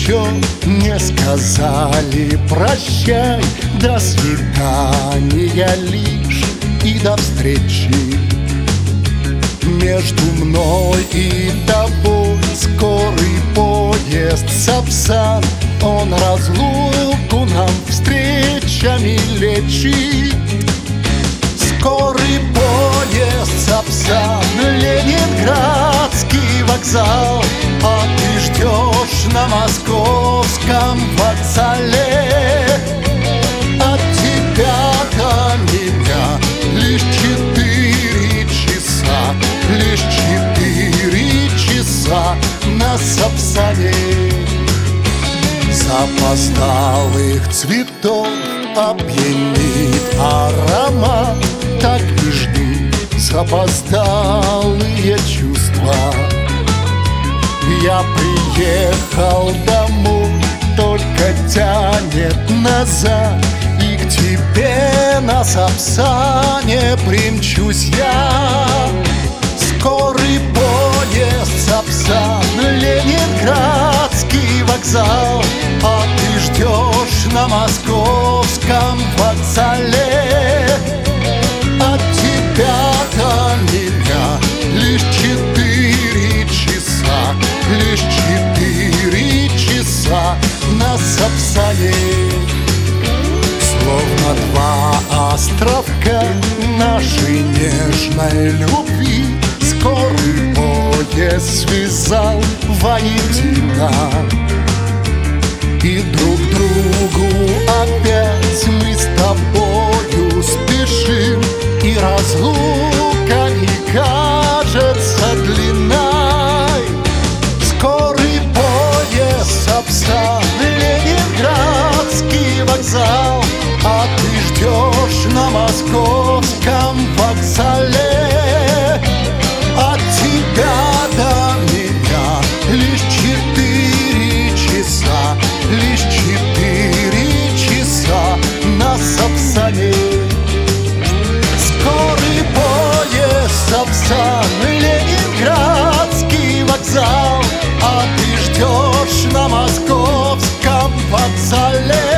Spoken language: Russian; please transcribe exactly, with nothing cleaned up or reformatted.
еще не сказали прощай, до свидания лишь и до встречи. Между мной и тобой скорый поезд Сапсан, он разлуку нам встречами лечит. Скорый поезд Сапсан, Ленинградский вокзал, а ты ждешь на московском вокзале. От тебя до меня лишь четыре часа, лишь четыре часа на Сапсане. Запоздалых цветов опьянит аромат, так нежны запоздалые чувства. Я приехал домой, только тянет назад, и к тебе на Сапсане примчусь я. Скорый поезд Сапсан, Ленинградский вокзал, а ты ждешь на московском вокзале. От тебя до меня лишь четыре часа, лишь четыре часа на Сапсане. Словно два островка нашей нежной любви скорый поезд связал воедино. И друг другу опять мы с тобою спешим, и разлука не кажется длинной. Скорый поезд Сапсан, Ленинградский вокзал, а ты ждешь на московском вокзале. От тебя до меня лишь четыре часа, лишь четыре часа на Сапсане. Скорый поезд Сапсан, Ленинградский вокзал, а ты ждешь на московском вокзале.